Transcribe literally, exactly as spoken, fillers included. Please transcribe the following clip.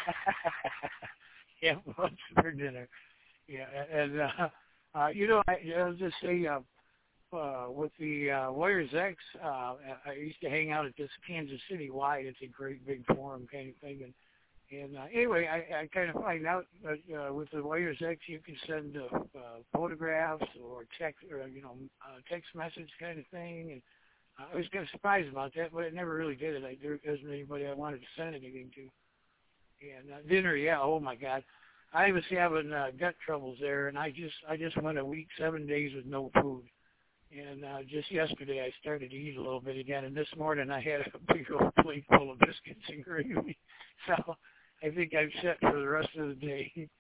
Yeah, what's for dinner? Yeah, and uh, uh, you know, I, I'll just say, uh, uh, with the uh, Warriors X, uh, I used to hang out at this Kansas City Wide. It's a great big forum kind of thing, and and uh, anyway, I, I kind of find out that uh, with the Warriors X, you can send uh, uh, photographs or text, or you know, uh, text message kind of thing, and I was kind of surprised about that, but I never really did it. I, there wasn't anybody I wanted to send anything to. And uh, dinner, yeah, oh my God, I was having uh, gut troubles there, and I just I just went a week, seven days with no food. And uh, just yesterday I started to eat a little bit again, and this morning I had a big old plate full of biscuits and gravy. So I think I'm set for the rest of the day.